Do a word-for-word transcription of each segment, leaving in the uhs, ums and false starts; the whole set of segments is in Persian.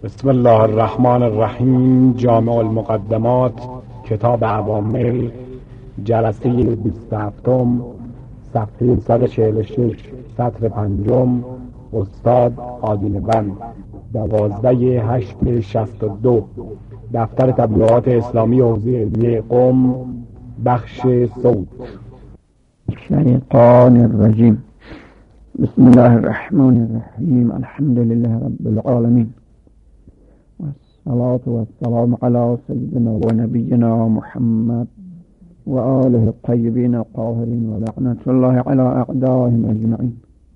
بسم الله الرحمن الرحیم. جامع المقدمات، کتاب عوامل، جلسه بیست و هفتم، صفحه صد و چهل و شش، سطر پنجم. استاد آدینه بند، دوازده هشت شصت و دو. دفتر تبلیغات اسلامی حوزه علمیه قم، بخش صوت. الشیطان الرجیم. بسم الله الرحمن الرحیم. الحمد لله رب العالمین، والصلاة والسلام على سيدنا ونبينا محمد وآله الطيبين الطاهرين ولعنة الله على أعدائهم أجمعين.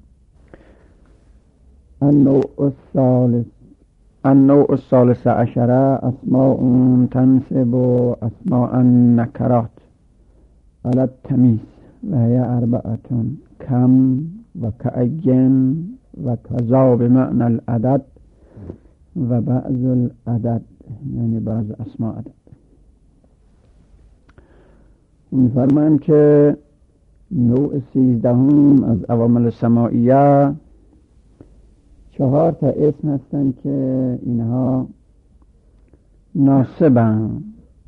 النوع الثالث النوع الثالث عشر أسماء تنسب أسماء النكرات على التمييز، وهي أربعة: كم وكأين وكذا بمعنى العدد و بعض العدد، یعنی بعض اسماء عدد. می‌فرمایند که نوع سیزدهم از عوامل سماعیه چهار تا اسم هستند که اینها ناسبند،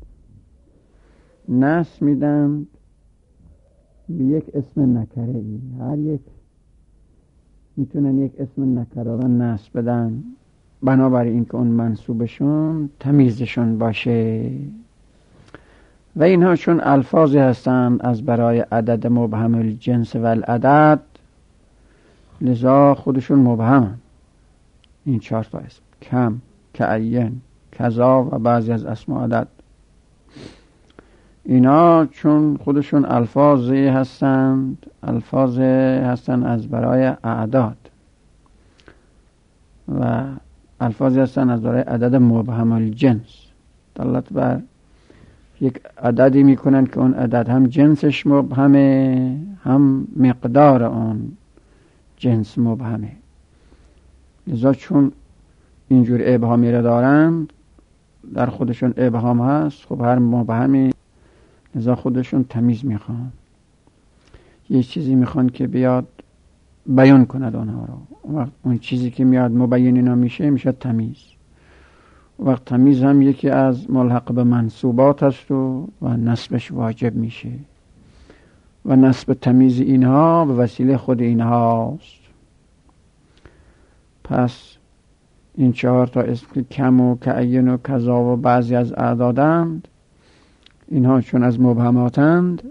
نسب میدن به یک اسم نکره‌ای. هر یک میتونن یک اسم نکره را نسب بدن بنابراین این که اون منصوبشون تمیزشون باشه، و اینها چون الفاظی هستند از برای عدد مبهم الجنس و العدد، لذا خودشون مبهم. این چهار تا اسم: کم، کعین، کذا و بعضی از اسماء عدد، اینا چون خودشون الفاظی هستند الفاظی هستند از برای اعداد و الفاظی هستند از برای عدد مبهم الجنس، دلالت بر یک عددی میکنن که اون عدد هم جنسش مبهمه، هم مقدار اون جنس مبهمه. لذا چون اینجور ابهامی را دارند، در خودشون ابهام هست، خب هر مبهمی لذا خودشون تمیز میخوان، یه چیزی میخوان که بیاد بیان کند آنها را. وقت اون چیزی که میاد مبین اینا میشه میشه تمیز. وقت تمیز هم یکی از ملحق به منصوبات است و, و نسبش واجب میشه، و نسب تمیز اینها به وسیله خود اینهاست. پس این چهار تا اسم که کم و کعین و کذا و بعضی از اعدادند، اینها چون از مبهماتند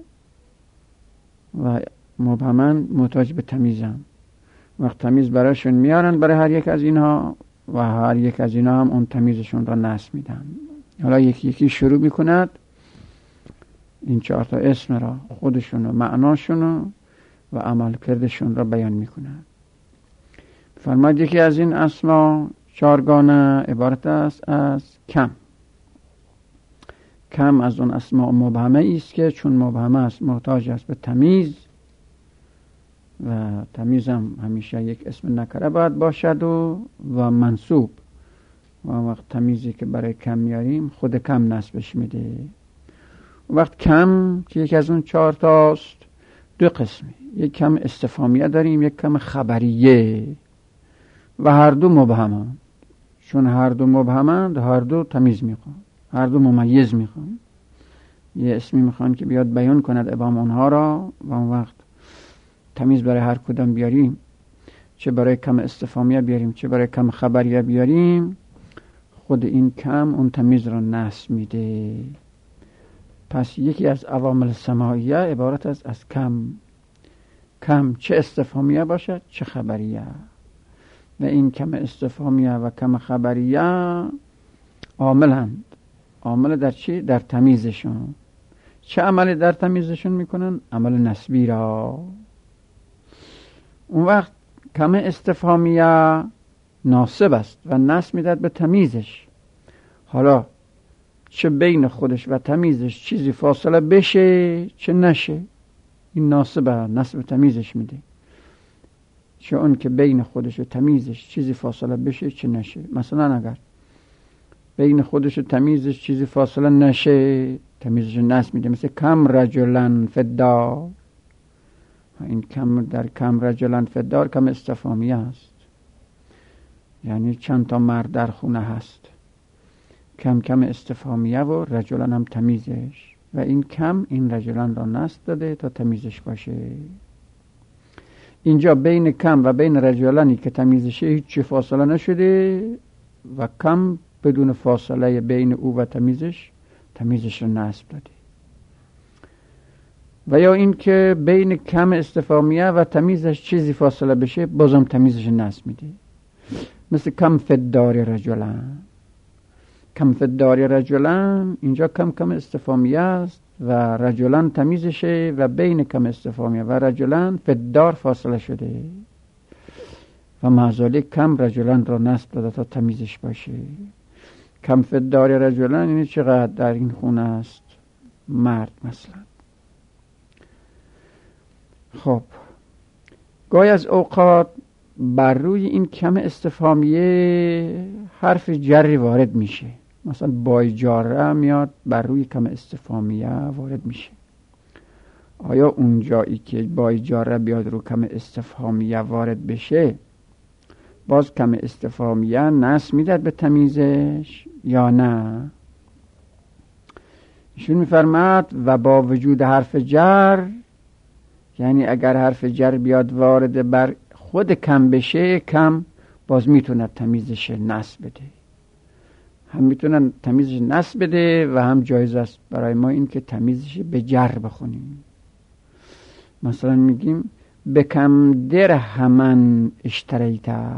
و مبهمن محتاج به تمیزند، وقت تمیز برایشون میارن برای هر یک از اینها، و هر یک از اینها هم اون تمیزشون را نسب میدن. حالا یکی یکی شروع میکند این چهار تا اسم را، خودشون و معناشون و عمل کردشون را بیان میکند. فرماید یکی از این اسما چارگانه عبارت است از کم. کم از اون اسماء مبهمه است که چون مبهمه است محتاج است به تمیز، و تمیز هم همیشه یک اسم نکره باید باشد و و منصوب. و وقت تمیزی که برای کم میاریم خود کم نسبش میده. وقت کم که یکی از اون چهار تاست دو قسمه، یک کم استفهامیه داریم، یک کم خبریه، و هر دو مبهمند. چون هر دو مبهمند هر دو تمیز میخوان، هر دو ممیز میخوان. یه اسمی میخوان که بیاد بیان کند ابهام اونها را، و اون وقت تمیز برای هر کدام بیاریم، چه برای کم استفهامیه بیاریم چه برای کم خبریه بیاریم، خود این کم اون تمیز را نسب میده. پس یکی از عوامل سماعیه عبارت است از کم. کم چه استفهامیه باشد چه خبریه، و این کم استفهامیه و کم خبریه عاملند. عامل در چی؟ در تمیزشون. چه عملی در تمیزشون میکنن؟ عمل نسبی را. اون وقت کم استفهامیه ناسب است و نسب میداد به تمیزش. حالا چه بین خودش و تمیزش چیزی فاصله بشه چه نشه، این ناسبه، نسب تمیزش میده. چه اون که بین خودش و تمیزش چیزی فاصله بشه چه نشه. مثلا اگر بین خودش و تمیزش چیزی فاصله نشه، تمیزش نسب میده. مثل کم رجلن فی الدار، این کم در کم رجلن فی الدار کم استفهامیه است. یعنی چند تا مرد در خونه هست، کم کم استفهامیه و رجلان هم تمیزش، و این کم این رجلان را نصب داده تا تمیزش باشه. اینجا بین کم و بین رجلانی که تمیزشه هیچ فاصله نشده و کم بدون فاصله بین او و تمیزش تمیزش را نصب داده. و یا این که بین کم استفهامیه و تمیزش چیزی فاصله بشه بازم تمیزش نصب میده، مثل کم فدار رجلان. کم فدار رجلان اینجا کم کم استفهامیه است و رجلان تمیزشه و بین کم استفهامیه و رجلان فدار فاصله شده و معذالی کم رجلان را نصب داده تا تمیزش باشه. کم فدار رجلان یعنی چقدر در این خونه است مرد مثلا. خب گاهی از اوقات بر روی این کم استفهامیه حرف جری وارد میشه، مثلا بای جاره میاد بر روی کم استفهامیه وارد میشه. آیا اون جایی که بای جاره بیاد رو کم استفهامیه وارد بشه باز کم استفهامیه نصب میداد به تمیزش یا نه؟ ایشون میفرماد و با وجود حرف جر، یعنی اگر حرف جر بیاد وارد بر خود کم بشه، کم باز میتونه تمیزش نصب بده، هم میتونه تمیزش نصب بده و هم جایز است برای ما این که تمیزش به جر بخونیم. مثلا میگیم بکم درهمن اشتریتا،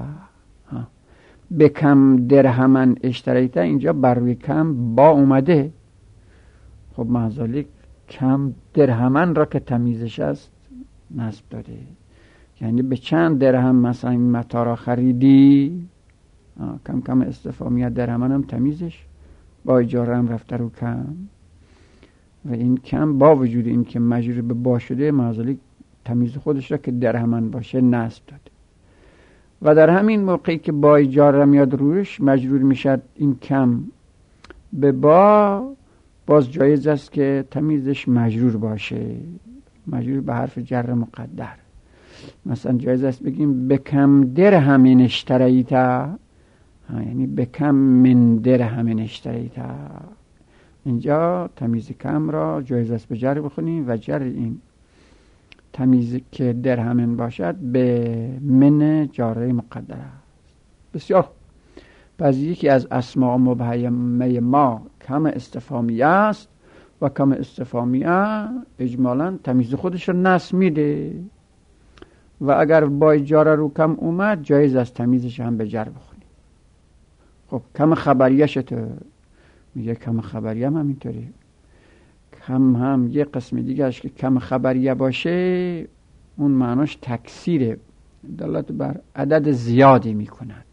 بکم درهمن اشتریتا، اینجا بر روی کم با اومده. خب معذالی کم درهمن را که تمیزش است نصب داده، یعنی به چند درهم مثلا این متا را خریدی. کم کم استفهامیه درهمن هم تمیزش با اجاره هم رفته رو کم، و این کم با وجود این که مجرور به با شده معذالی تمیز خودش را که درهمن باشه نصب داده. و در همین موقعی که با اجاره میاد روش مجرور میشد این کم به با، باز جایز است که تمیزش مجرور باشه، مجرور به حرف جر مقدر. مثلا جایز است بگیم بکم درهم اشتریتا، یعنی بکم من درهم اشتریتا. اینجا تمیز کم را جایز است به جر بخونیم و جر این تمیز که درهم باشد به من جاره مقدر است. بسیار. پس یکی از اسماء مبهمه ما کم استفهامیه است و کم استفهامیه اجمالاً تمیز خودش رو نصب میده و اگر با جاره رو کم اومد جایز است تمیزش هم به جر بخونیم. خب کم خبریه چطور؟ میگه کم خبریه هم همینطوری. کم هم یه قسم دیگه اش که کم خبریه باشه اون معناش تکثیره، دلالت بر عدد زیادی میکند،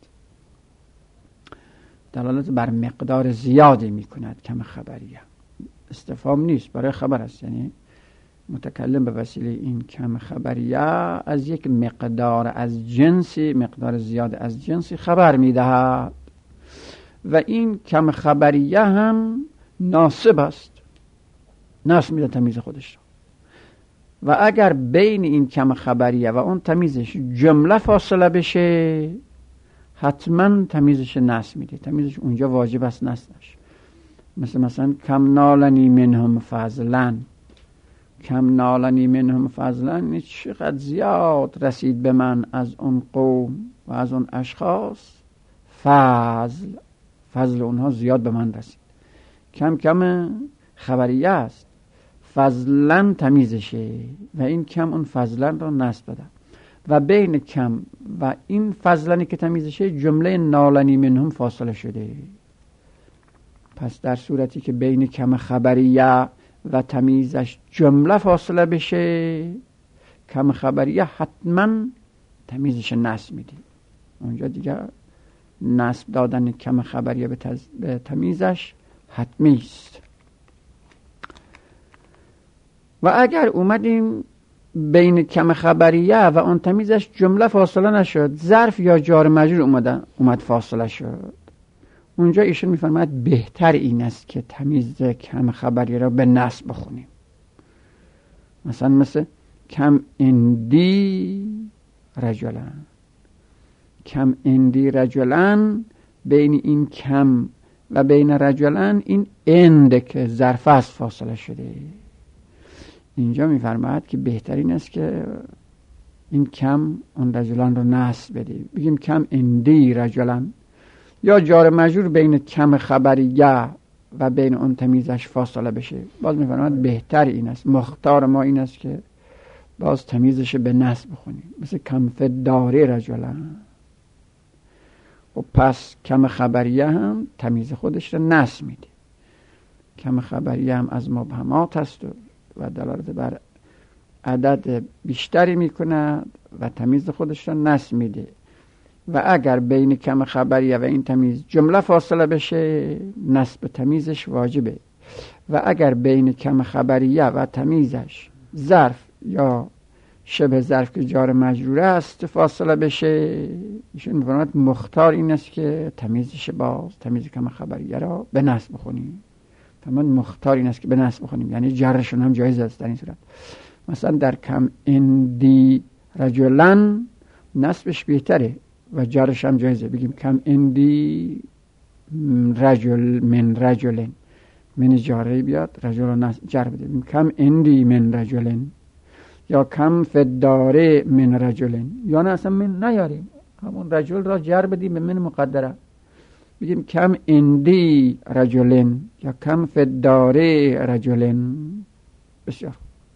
دلالت بر مقدار زیادی میکند. کم خبریه استفهام نیست، برای خبر است، یعنی متکلم به وسیله این کم خبریه از یک مقدار از جنسی، مقدار زیاد از جنسی خبر میدهد و این کم خبریه هم ناسب است، ناسب میده تمیز خودش را. و اگر بین این کم خبریه و اون تمیزش جمله فاصله بشه حتما تمیزش نصب میده، تمیزش اونجا واجب است نصبش. مثل مثلا کم نالنی منهم فضلا، کم نالنی منهم فضلا، چقدر زیاد رسید به من از اون قوم و از اون اشخاص فضل، فضل اونها زیاد به من رسید. کم کم خبریه است، فضلا تمیزشه و این کم اون فضلا را نصب داده و بین کم و این فضلانی که تمیزشه جمله نالنی منهم فاصله شده. پس در صورتی که بین کم خبریه و تمیزش جمله فاصله بشه، کم خبریه حتما تمیزش نصب میده. اونجا دیگه نصب دادن کم خبریه به, تز... به تمیزش حتمی است. و اگر اومدیم بین کم خبریه و اون تمیزش جمله فاصله نشد، ظرف یا جار مجرور اومد اومد فاصله شد، اونجا ایشون میفرماید بهتر این است که تمیز کم خبریه را به نصب بخونیم. مثلا مثل کم اندی رجلن، کم اندی رجلن، بین این کم و بین رجلن این اند که ظرف است فاصله شده. اینجا میفرماید که بهترین است که این کم اون رجلان رو نصب بده، بگیم کم اندی رجلن، یا جار مجرور بین کم خبریه و بین اون تمیزش فاصله بشه. باز میفرماید بهتر این است، مختار ما این است که باز تمیزش به نصب بخونیم، مثل کم فداره رجلن. و پس کم خبریه هم تمیز خودش رو نصب میده. کم خبریه هم از مبهمات است و دلالت بر عدد بیشتری میکنه و تمیز خودش رو نصب میده. و اگر بین کم خبریه و این تمیز جمله فاصله بشه، نصب تمیزش واجبه. و اگر بین کم خبریه و تمیزش ظرف یا شبه ظرف که جار مجرور است فاصله بشه، ایشون می‌فرماید مختار این است که تمیزش باز تمیز کم خبریه را به نصب بخونیم. تمام مختار این است که به نصب بخونیم، یعنی جرشون هم جایز است در این صورت. مثلا در کم اندی رجلن نصبش بهتره و جرش هم جایزه، بگیم کم اندی رجل من رجلن، من جاره بیاد رجل رو جر بده، بگیم کم اندی من رجلن، یا کم فداره من رجلن، یا نه اصلا من نیاریم، همون رجل را جر بدیم به من مقدره، بگیم کم اندی رجلن یا کم فداره رجلن. بسیار.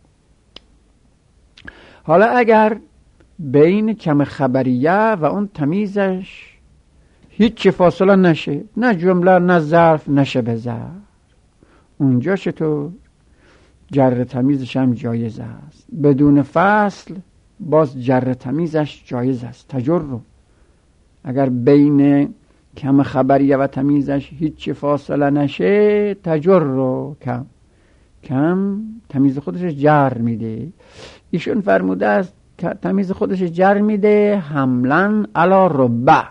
حالا اگر بین کم خبریه و اون تمیزش هیچ فاصله نشه، نه جمله نه ظرف نه شبه ظرف، اونجا چطور؟ جر تمیزش هم جایز است. بدون فصل باز جر تمیزش جایز است. تجرر، اگر بین کم خبریه و تمیزش هیچ فاصله نشه، تجرر کم کم تمیز خودش جر میده. ایشون فرموده است که تمیز خودش جر میده حملن علی ربع،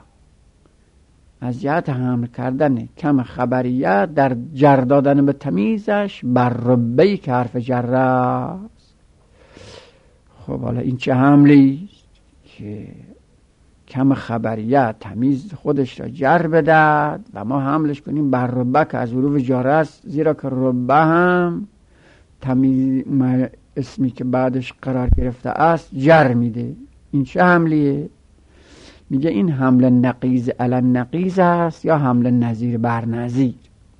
از جهت حمل کردن کم خبریه در جر دادن به تمیزش بر ربعی که حرف جر است. خب حالا این چه حملی است که کم خبریه تمیز خودش را جر بدهد و ما حملش کنیم بر ربع که از حروف جار است، زیرا که ربع هم تمیز اسمی که بعدش قرار گرفته است جر میده. این چه حملیه؟ میگه این حمل نقیض علی نقیض است یا حمل نظیر بر نظیر.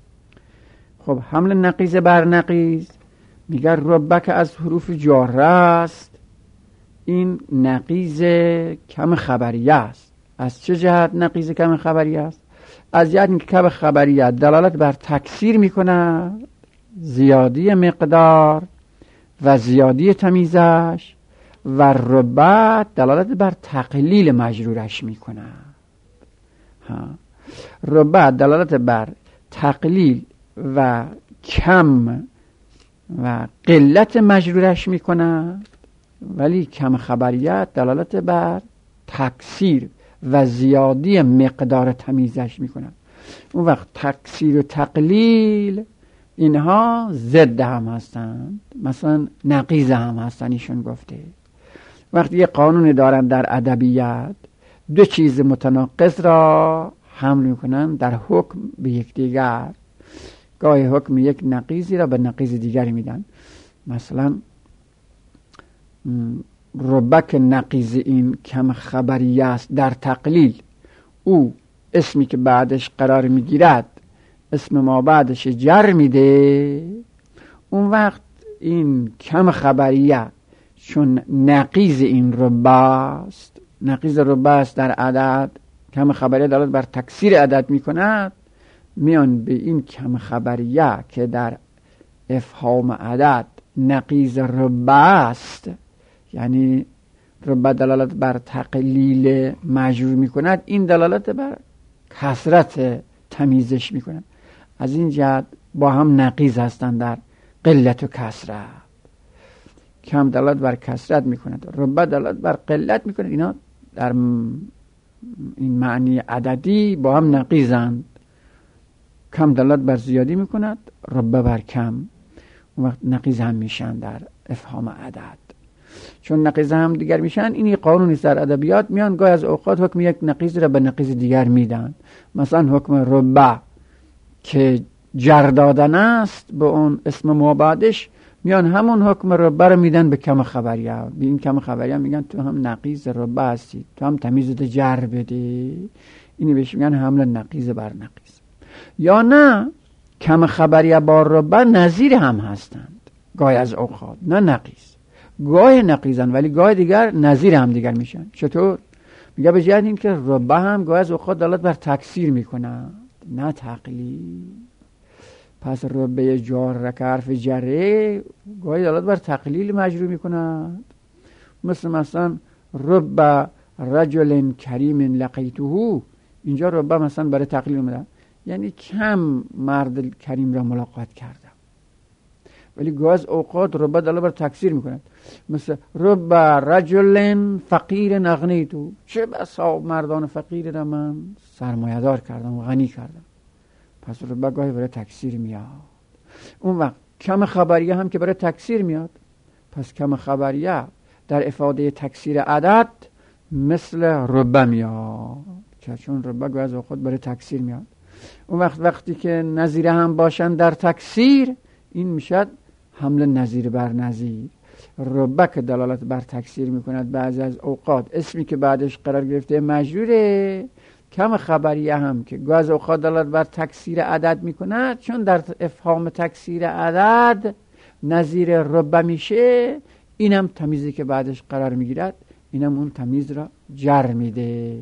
خب حمل نقیض بر نقیض میگه ربع که از حروف جار است، این نقیض کم خبریه است. از چه جهت نقیض کم خبریه است؟ از جهت اینکه کم خبریه دلالت بر تکثیر میکنه، زیادی مقدار و زیادی تمیزش، و ربع دلالت بر تقلیل مجرورش میکنه. ها، ربع دلالت بر تقلیل و کم و قلت مجرورش میکنه، ولی کم خبریت دلالت بر تکثیر و زیادی مقدار تمیزش میکنه. اون وقت تکثیر و تقلیل اینها ضد هم هستند، مثلا نقیض هم هستند. ایشون گفته وقتی یه قانون دارن در ادبیات، دو چیز متناقض را حمل میکنن در حکم به یکدیگر، گاهی حکم یک نقیضی را به نقیض دیگری میدن. مثلا ربک نقیض این کم خبریه است در تقلیل، او اسمی که بعدش قرار میگیرد اسم ما بعدش جر میده، اون وقت این کم خبریه چون نقیض این ربع است، نقیض ربع است در عدد، کم خبریه دلالت بر تکثیر عدد میکند، میان به این کم خبریه که در افهام عدد نقیض ربع است، یعنی ربع دلالت بر تقلیل مجرور میکند، این دلالت بر کثرت تمیزش میکند. از این جهت با هم نقیض هستند در قلت و کثرت. کم دلالت بر کثرت میکند، ربع دلالت بر قلت میکند. اینا در این معنی عددی با هم نقیضند. کم دلالت بر زیادی میکند، ربع بر کم، اون وقت نقیض هم میشن در افهام عدد. چون نقیض هم دیگر میشن. این قانونی در ادبیات میان گاهی از اوقات حکم یک نقیض را به نقیض دیگر میدن. مثلا حکم ربع که جر دادن است به اون اسم مابعدش، میان همون حکم ربع رو میدن به کم خبریه. به این کم خبریه میگن تو هم نقیض ربع هستی، تو هم تمیز ده جر بده. اینی بهش میگن حمل نقیض بر نقیض. یا نه کم خبریه با ربع نظیر هم هستند گاهی از اوقات، نه نقیض. گاهی نقیضن ولی گاهی دیگر نظیر هم دیگر میشن. چطور؟ میگه به جهت این که ربع هم گاهی از اوقات دلالت بر تکثیر میکنن نه تقلیل. پس ربع جار که حرف جره گاهی دلالت بر تقلیل مجرور میکنند. مثل مثلا ربع رجل کریم لقیته، اینجا ربع مثلا برای تقلیل اومده، یعنی کم مرد کریم را ملاقات کردم. ولی گاهی از اوقات ربع دلالت بر تکثیر میکند. مثل ربع رجل فقیر اغنیته، چه بسا مردان فقیر را من سرمایه‌دار کردم و غنی کردم. پس ربع گاهی برای تکثیر میاد. اون وقت کم خبریه هم که برای تکثیر میاد، پس کم خبریه در افاده تکثیر عدد مثل ربع میاد، چون ربع گاهی از اوقات برای تکثیر میاد. اون وقت وقتی که نظیره هم باشن در تکثیر، این میشد حمل نظیر بر نظیر. ربع که دلالت بر تکثیر میکند بعضی از اوقات اسمی که بعدش قرار گرفته مجروره. کم خبریه هم که گاهی از اوقات دلالت بر تکثیر عدد میکند، چون در افهام تکثیر عدد نظیر ربع میشه، اینم تمیزی که بعدش قرار میگیرد، اینم اون تمیز را جر میده.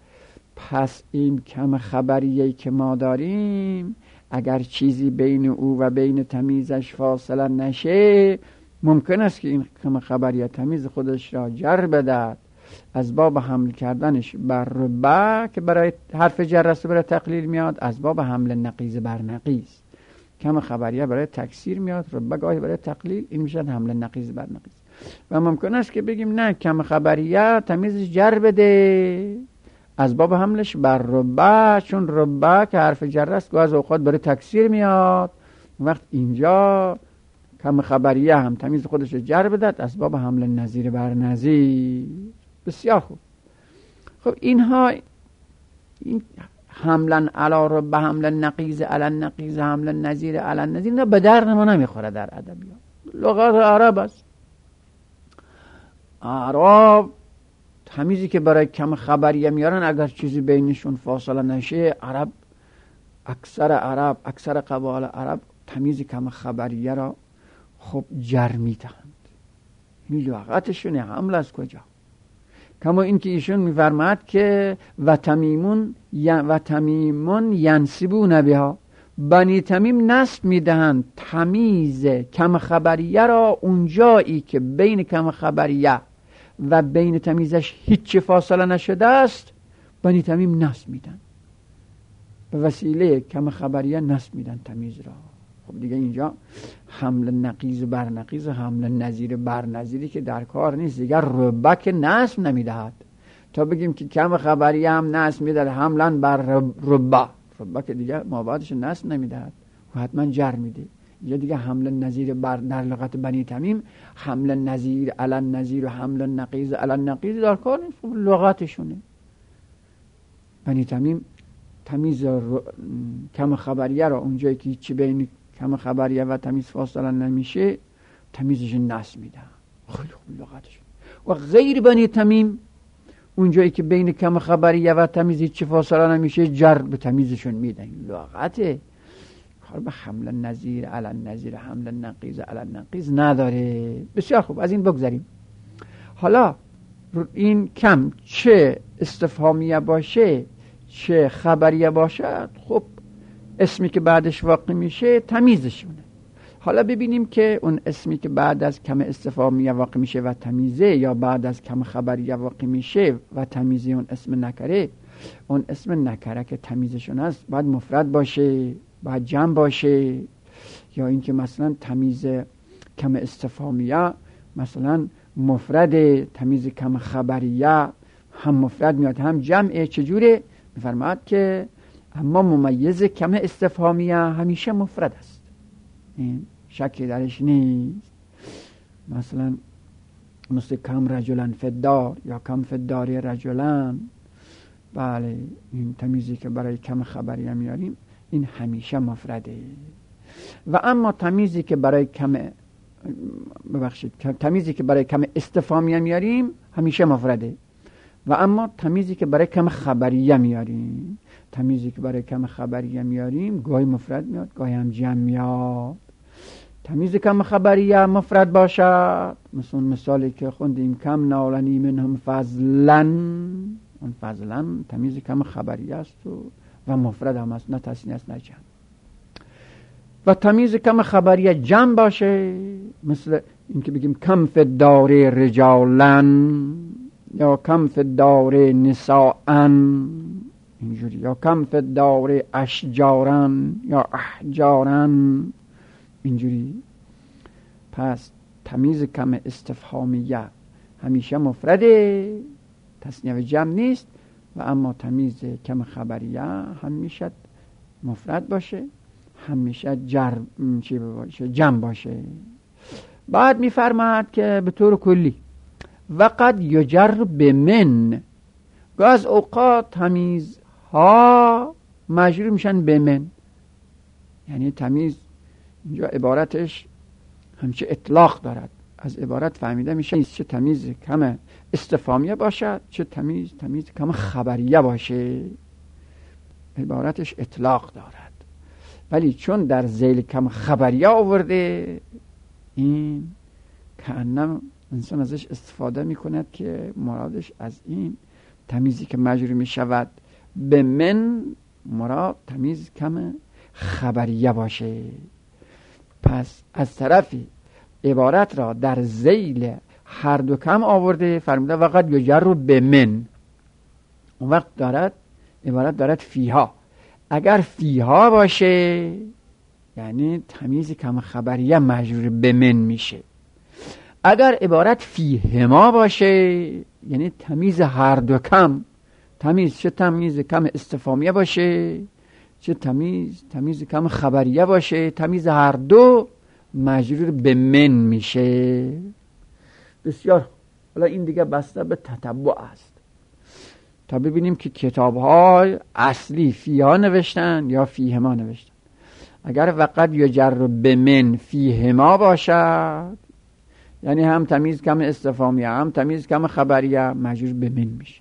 پس این کم خبریه‌ای که ما داریم اگر چیزی بین او و بین تمیزش فاصله نشه، ممکن است که این کم خبریه تمیز خودش را جر بدهد از باب حمل کردنش بر ربع که برای حرف جر است برای تقلیل میاد، از باب حمل نقیض بر نقیض. کم خبریه برای تکثیر میاد، ربع گاهی برای تقلیل، این میشه حمل نقیض بر نقیض. و ممکن است که بگیم نه کم خبریه تمیزش جر بده از باب حملش بر ربع، چون ربع که حرف جر است گاهی از اوقات برای تکثیر میاد. وقت اینجا کم خبریه هم تمیز خودش جر بدهد از باب حمل نظیر بر نظیر. بسیار خوب. خب اینها این حملا علی ربع، حمل نقیض علی نقیض، حمل نظیر علی نظیر، نه به درد ما نمیخوره در ادبیات. لغات عرب است. عرب تمیزی که برای کم خبریه میارن اگر چیزی بینشون فاصله نشه، عرب اکثر عرب اکثر قبایل عرب تمیز کم خبریه را خب جر میدهند. این لغتشونه. حمل از کجا؟ کما این که ایشون میفرماد که و تمیمون و تمیمون ینسبون بها، بنی تمیم نسب میدهند تمیز کم خبریه را اونجایی که بین کم خبریه و بین تمیزش هیچ فاصله نشده است، بنی تمیم نسب میدن، به وسیله کم خبریه نسب میدن تمیز را. خب دیگه اینجا حمل نقیض بر نقیض، حمل نظیر بر نظیری که در کار نیست. دیگر ربع که نسب نمیدهد تا بگیم که کم خبریه هم نسب میدهد حملا بر ربع. ربع که دیگه مابعدش نسب نمیدهد و حتما جر میده. یا دیگه حمل نظیر بر در لغت بنی تمیم، حمل نظیر علی نظیر و حمل نقیض علی نقیض در کار نیست، لغتشونه. بنی تمیم تمیز ر... کم خبریه را اونجایی که چی بین کم خبریه و تمیز فاصله نمیشه تمیزش نسب میده. خیلی خوب لغتشون. و غیر بنی تمیم اونجایی که بین کم خبریه و تمیز چی فاصله نمیشه جر به تمیزشون میدن. لغته کار به حمل نظیر علی نظیر، حمل نقیض علی نقیض نداره. بسیار خوب، از این بگذاریم. حالا این کم چه استفهامیه باشه چه خبریه باشد، خب اسمی که بعدش واقع میشه تمیزشونه. حالا ببینیم که اون اسمی که بعد از کم استفهامیه واقع میشه و تمیزه، یا بعد از کم خبریه واقع میشه و تمیزه اون اسم نکره، اون اسم نکره که تمیزشون هست باید مفرد باشه، باید جمع باشه. یا اینکه مثلا تمیز کم استفهامیه مثلا مفرد، تمیز کم خبریه هم مفرد میاد هم جمعه. چجوره؟ میفرماد که اما ممیز کم استفهامیه همیشه مفرد است، این شکی درش نیست. مثلا مثل کم رجلن فدار یا کم فداری رجلن. بله این تمیزی که برای کم خبریه میاریم این همیشه مفرده. و اما تمیزی که برای کم ببخشید تمیزی که برای کم استفهامیه میاریم همیشه مفرده. و اما تمیزی که برای کم خبریه میاریم تمیزی که برای کم خبریه میاریم گاهی مفرد میاد گاهی هم جمع میاد. تمیز کم خبریه مفرد باشد، مثل مثالی که خوندیم کم نالنی منهم فضلن، اون فضلن تمیز کم خبریه است و, و مفرد هم است، نه تثنیه است نه جمع. و تمیز کم خبریه جمع باشه، مثل این که بگیم کم فی الدار رجالن یا کم فی الدار نساءن اینجوری، یا کم فی الدار اشجارن یا احجارن اینجوری. پس تمیز کم استفهامیه همیشه مفرده، تثنیه و جمع نیست. و اما تمیز کم خبریه همیشه مفرد باشه، همیشه جر چی باشه جمع باشه. بعد میفرماد که به طور کلی وقد یجر بمن، از اوقات تمیز ها مجرور میشن به من، یعنی تمیز اینجا عبارتش همچه اطلاق دارد. از عبارت فهمیده میشه چه تمیز کم استفهامیه باشد چه تمیز تمیز کم خبریه باشه، عبارتش اطلاق دارد. ولی چون در ذیل کم خبریه آورده، این کأنم انسان ازش استفاده میکند که مرادش از این تمیزی که مجرور میشود به من مراد تمیز کم خبریه باشه. پس از طرفی عبارت را در ذیل هر دو کم آورده، فرموده وقت یجر به من، اون وقت دارد عبارت دارد فیها. اگر فیها باشه یعنی تمیز کم خبریه مجرور به من میشه. اگر عبارت فیهما باشه یعنی تمیز هر دو کم، تمیز چه تمیز کم استفهامیه باشه چه تمیز تمیز کم خبریه باشه، تمیز هر دو مجرور به من میشه. بسیار. حالا این دیگه بسته به تتبع است تا ببینیم که کتاب‌های اصلی فیها نوشتن یا فیهما نوشتن. اگر وقت یجر به من فیهما باشد یعنی هم تمیز کم استفهامیه هم تمیز کم خبریه مجرور به من میشه.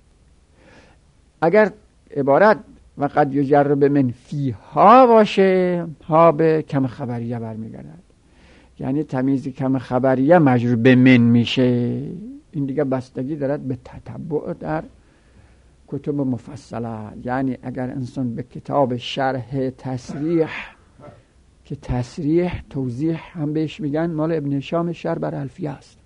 اگر عبارت وقت یجر به من فیها باشه ها به کم خبریه برمیگردد، یعنی تمیز کم خبریه مجرور به من میشه. این دیگه بستگی دارد به تتبع در کتب مفصله. یعنی اگر انسان به کتاب شرح تصریح که تصریح توضیح هم بهش میگن، مال ابن هشام شرح بر الفیه است،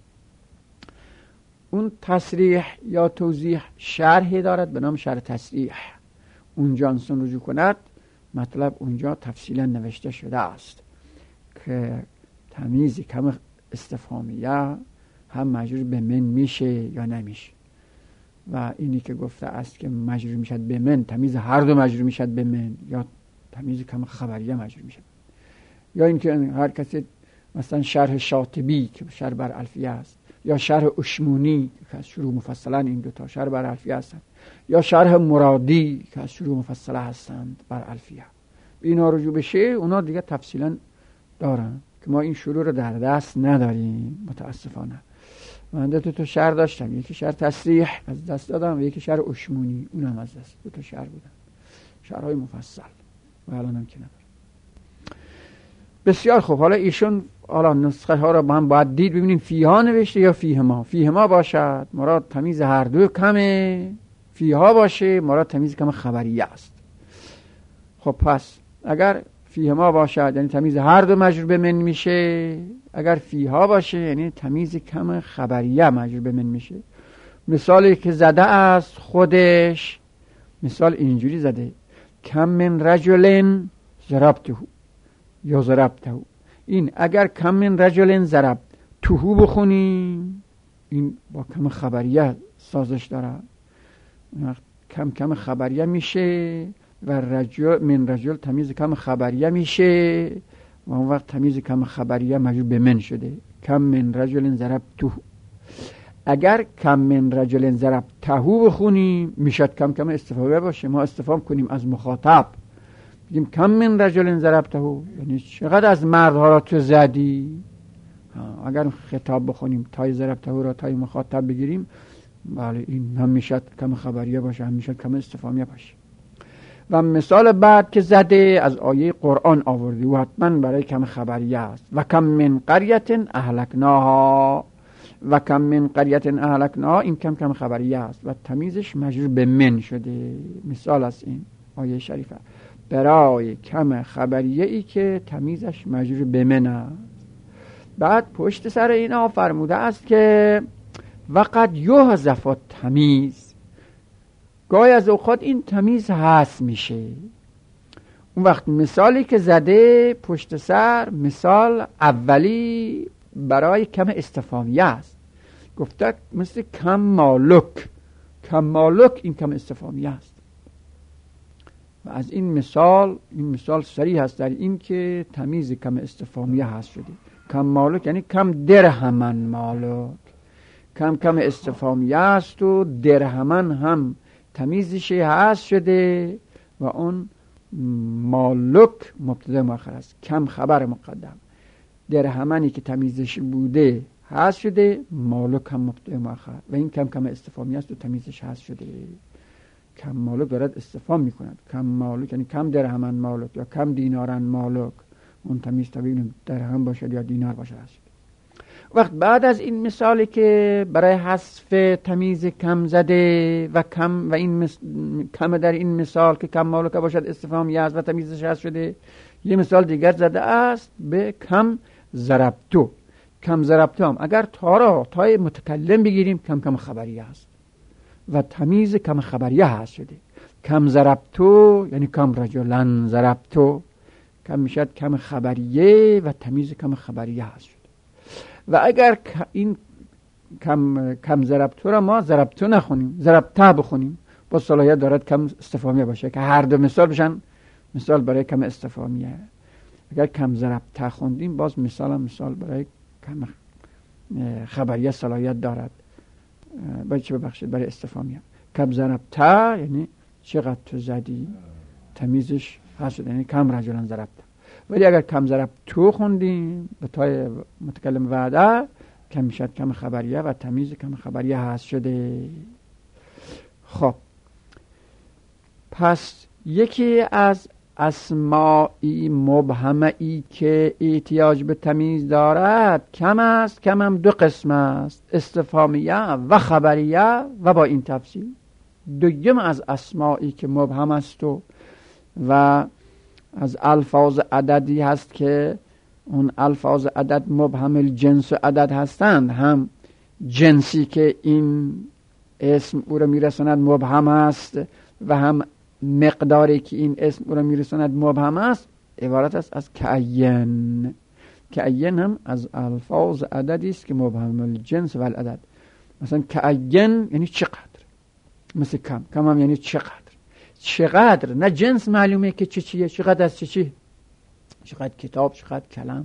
اون تصریح یا توضیح شرحی دارد به نام شرح تصریح، اونجا انسان رجوع کند مطلب اونجا تفصیلا نوشته شده است که تمیز کم استفهامیه هم مجرور به من میشه یا نمیشه. و اینی که گفته است که مجرور میشد به من، تمیز هر دو مجرور میشد به من یا تمیز کم خبریه مجرور میشد. یا اینکه هر کسی مثلا شرح شاطبی که شرح بر الفیه است یا شرح اشمونی که از شروع مفصلا این دو تا شرح بر الفیه هستند یا شرح مرادی که از شروع مفصله هستند بر الفیه، اینا رجوع بشه اونا دیگه تفصیلا دارن که ما این شروع رو در دست نداریم متاسفانه. من دو تا شرح داشتم، یکی شرح تصریح از دست دادم و یکی شرح اشمونی اونم از دست، دو تا شرح بودن شرح‌های مفصل و الانم که ندارم. بسیار خوب. حالا ایشون حالا نسخه ها رو با هم باید دید ببینیم فیها نوشته یا فیهما. فیهما باشد مراد تمیز هر دو کمه، فیها باشه مراد تمیز کم خبریه است. خب پس اگر فیهما باشد یعنی تمیز هر دو مجرور به من میشه، اگر فیها باشه یعنی تمیز کم خبریه مجرور به من میشه. مثالی که زده است خودش، مثال اینجوری زده کم من رجل ضربته یا ضربته. این اگر کم من رجل ضربته بخونیم این با کم خبریه سازش داره، کم کم خبریه میشه و رجل من رجل تمیز کم خبریه میشه و اون وقت تمیز کم خبریه مجرور به من شده، کم من رجل ضربته. اگر کم من رجل ضربته بخونیم میشد کم کم استفهامیه باشه. ما استفهام کنیم از مخاطب، بگیم کم من رجل ضربته، یعنی چقدر از مردها را تو زدی. اگر خطاب بخونیم تای ضربته را تای مخاطب بگیریم، بله این هم میشد کم خبریه باشه، هم میشد کم استفهامیه باشه. و مثال بعد که زده از آیه قرآن آوردی و حتما برای کم خبریه است. و کم من قریة اهلکناها، و کم من قریة اهلکناها، این کم کم خبریه است و تمیزش مجرور به من شده. مثال از این آیه شریفه برای کم خبریه ای که تمیزش مجرور به من است. بعد پشت سر اینا فرموده است که وقد یحذف تمیز، گاهی از اوقات این تمیز هست میشه. اون وقت مثالی که زده پشت سر مثال اولی برای کم استفهامیه است. گفته مثل کم مالک، کم مالک این کم استفهامیه است. و از این مثال، این مثال صریح است در این که تمیز کم استفهامیه هست شده. کم مالک یعنی کم درهمن مالک، کم کم استفهامیه است و درهمن هم تمیزش هست شده و اون مالک مبتدا مؤخر است، کم خبر مقدم. درهمنی که تمیزش بوده هست شده، مالک هم مبتدا مؤخر و این کم کم استفهامی است و تمیزش هست شده. کم مالک دارد استفهام میکند. کم مالک یعنی کم درهمن مالک یا کم دینارن مالک، اون تمیز طبیعی درهم باشد یا دینار باشد هست شده. وقت بعد از این مثالی که برای حذف تمیز کم زده و کم و این مس... کم در این مثال که کم مالک باشد استفهامی است و تمیزش هست شده، یه مثال دیگر زده است به کم ضربتو. کم ضربتو هم اگر تا را تای متکلم بگیریم کم کم خبریه است و تمیز کم خبریه هست شده. کم ضربتو یعنی کم رجلن ضربتو، کم میشد کم خبریه و تمیز کم خبریه هست شده. و اگر این کم کم ضربتو را ما ضربتو نخونیم، ضربته بخونیم، با صلاحیت دارد کم استفهامیه باشه که هر دو مثال بشن مثال برای کم استفهامیه. اگر کم ضربته خوندیم باز مثال هم مثال برای کم خبریه صلاحیت دارد برای چه ببخشید برای استفهامیه. کم ضربته یعنی چقدر تو زدی، تمیزش هست شده، یعنی کم رجلن ضربته. ولی اگر کم ضربتو خوندیم به تای متکلم وعده، کم میشد کم خبریه و تمیز کم خبریه هست شده. خب پس یکی از اسمائی مبهمه‌ای که احتیاج به تمیز دارد کم است. کم هم دو قسم است، استفهامیه و خبریه و با این تفصیل. دویم از اسمائی که مبهم است و, و از الفاظ عددی هست که اون الفاظ عدد مبهم الجنس و عدد هستند، هم جنسی که این اسم او را میرساند مبهم است و هم مقداری که این اسم او را میرساند مبهم است. عبارت است از کعین. کعین هم از الفاظ عددی است که مبهم الجنس و العدد. مثلا کعین یعنی چقدر، مثل کم. کم هم یعنی چقدر. چقدر نه جنس معلومه که چی چیه، چقدر از چی چی، چقدر کتاب، چقدر کلم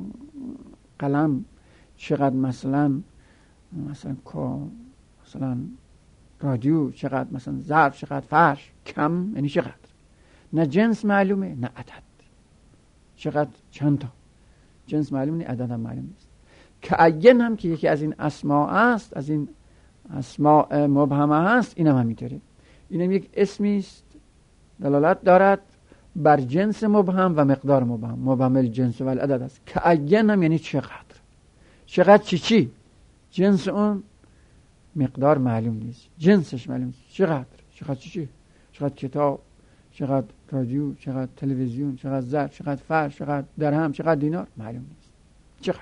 قلم، چقدر مثلا مثلا مثلا رادیو، چقدر مثلا ظرف، چقدر فرش. کم یعنی چقدر، نه جنس معلومه نه عدد. چقدر چند تا جنس معلومه، عدد هم معلوم نیست. کعین هم که یکی از این اسماء است، از این اسماء مبهمه هست، اینم همینطوره. اینم یک اسمی است دلالت دارد بر جنس مبهم و مقدار مبهم. مبهم الجنس و العدد است. کعین هم یعنی چقدر، چقدر چی چی، جنس اون مقدار معلوم نیست، جنسش معلوم نیست. چقدر، چقدر چی چی، چقدر کتاب، چقدر رادیو، چقدر تلویزیون، چقدر ظرف، چقدر فرش، چقدر درهم، چقدر دینار، معلوم نیست. چقدر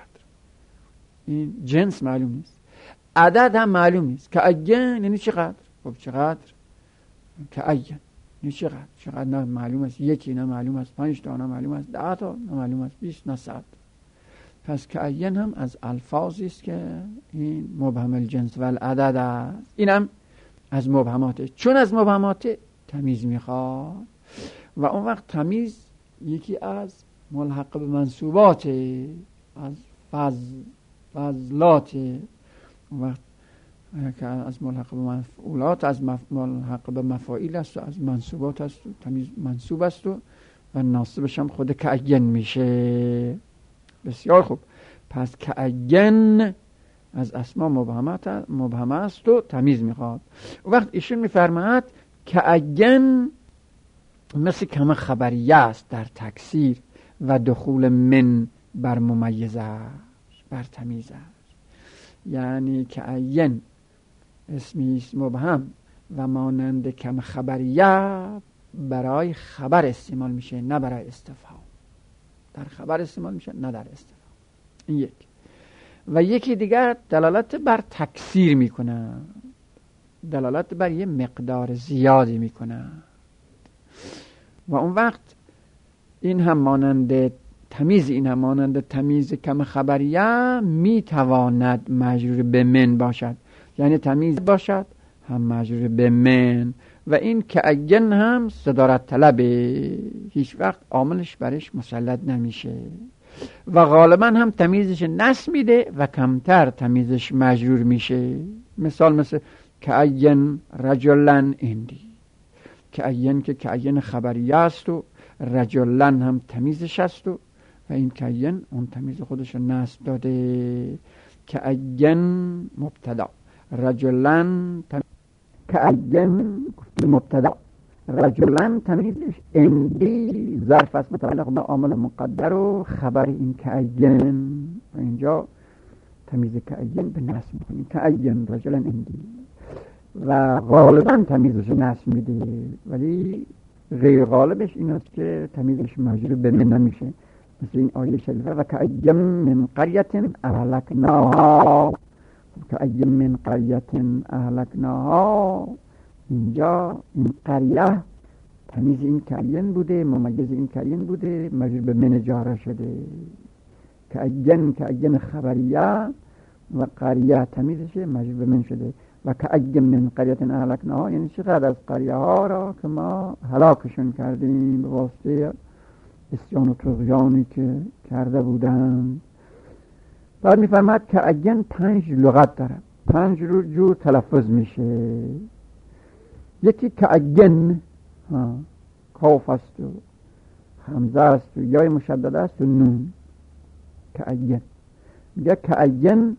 این جنس معلوم نیست. عدد هم معلوم نیست. کعین یعنی چقدر. خب چقدر کعین یعنی چقدر، چقدر نه معلوم است، یکی نه معلوم است، پنج تا نه معلوم است، ده تا نه معلوم است، بیست نه صد. پس کعین هم از الفاظی است که این مبهم الجنس و العدد است. اینم از مبهماته. چون از مبهماته تمیز میخواد و اون وقت تمیز یکی از ملحق به منصوبات، از فضل فضلات. اون وقت که از ملحق به مفعولات، از مف... ملحق به مفاعیل است و از منصوبات است و تمیز منصوب است و و ناصبش هم خود کعین میشه. بسیار خوب. پس کعین از اسما مبهمات مبهمه است و تمیز میخواد. و وقت ایشون میفرماید کعین مثل کم خبریه است در تکسیر و دخول من بر ممیزه بر تمیز است. یعنی کعین اسمی است مبهم و مانند کم خبریه برای خبر استعمال میشه نه برای استفهام. در خبر استعمال میشه نه در استفهام. این یک. و یکی دیگر دلالت بر تکثیر میکنه، دلالت بر یه مقدار زیادی میکنه و اون وقت این هم مانند تمیز این هم مانند تمیز کم خبریه میتواند مجرور به من باشد، یعنی تمیز باشد هم مجرور به من. و این که اگن هم صدارت طلبه، هیچ وقت عاملش برش مسلط نمیشه و غالبا هم تمیزش نصب میده و کمتر تمیزش مجرور میشه. مثال مثل که اگن رجلن اندی، که اگن که که اگن خبریه است و رجلن هم تمیزش است و و این که اگن اون تمیز خودش نصب داده. که اگن مبتدا، رجلن تمیز که اگن مبتدا، رجلن تمیزش اندی ظرف است متعلق به عامل مقدر و خبر این که اگن. اینجا تمیز که اگن به نصب میکنیم که اگن رجلن اندی و غالبا تمیزش نصب میده، ولی غیر غالبش این است که تمیزش مجرور به من نمیشه. مثل این آیه شریفه و که اگن من قریت اهلکناها، که اگن من قریت اهلکناها، اینجا این قریه تمیز این کرین بوده، ممیز این کرین بوده، مجرور به من جاره شده. که اگن که اگن خبریه و قریه تمیزش مجرور به من شده. و که اگن من قریت اهلکناها یعنی چقدر از قریه ها را که ما هلاکشون کردیم به واسطه اسیان و طغیانی که کرده بودند. بعد میفرماد که اگن پنج لغت داره، پنج جور تلفظ میشه. یکی که اگن کاف است و همزه است و یای مشدد است و نون. که اگن میگه که اگن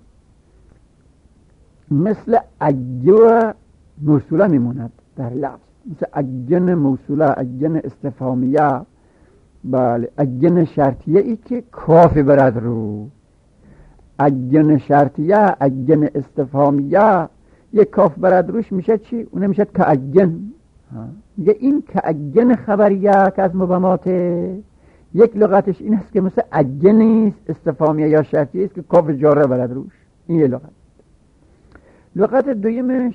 مثل اگو موصوله میموند در لفظ، مثل اگن موصوله، اگن استفهامیه. بله، اگن شرطیه ای که کافی برد رو. اگن شرطیه، اگن استفهامیه یک کاف برد روش میشه چی؟ اونه میشه که اگن. میگه این که اگن خبریه که از مبهماته، یک لغتش این است که مثل اگنیست استفهامیه یا شرطیه است که کاف جاره برد روش. این یه لغت. لغت دویمش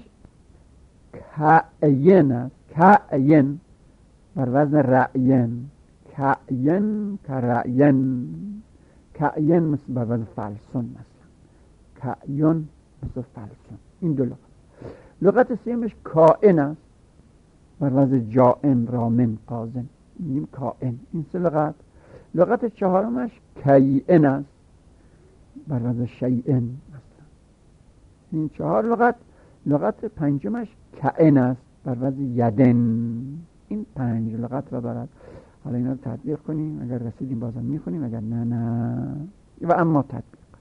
کعین است، کعین بر وزن رعین، کعین کرعین، کعین مثل بر وزن فلسون مثلا، کعین مثل فلسون. این دو لغت. لغت سیمش کائن است بر وزن جائن رامن قازن، این کائن. این سه لغت. لغت چهارمش کیئن است بر وزن شیئن مثلا. این چهار لغت. لغت پنجمش کائن است بر وزن یدن. این پنج لغت را دارد. حالا اینا رو تطبیق کنیم، اگر رسیدیم بازم میخونیم، اگر نه نه. و اما تطبیق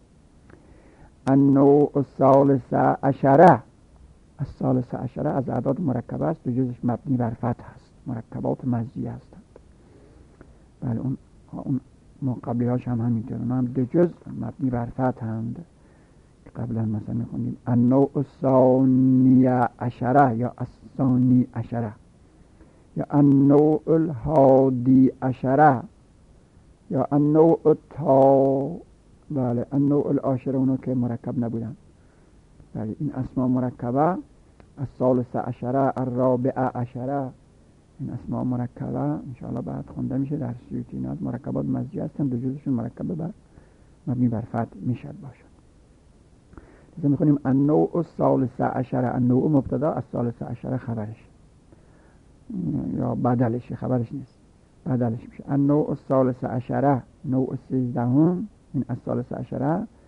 النوع الثالث عشره، الثالث عشره از اعداد مرکبه است، دو جزش مبنی بر فتح است، مرکبات مزیه هستند. بله، اون اون قبلی هاش هم همینطور، اون هم دو جز مبنی بر فتح هند. قبلا مثلا میخونیم النوع الثانی عشره یا الثانی عشره یا النوع الحادی عشره یا النوع التا. بله، النوع العاشره اونو که مرکب نبودن. بله، این اسماء مرکبه. الثالث عشره، الرابع عشره، این اسماء مرکبه انشاءالله بعد خونده میشه در سیوطی. اینا مرکبات مزیه هستن، دو جزشون مرکبه بر مبنی بر فتح میشد باشد. لذا میخونیم النوع الثالث عشره، النوع مبتدا، الثالث عشره خبرش یا بدلش، خبرش نیست، بدلش میشه النوع الثالث عشره، نوع سیزدهم. این الثالث عشره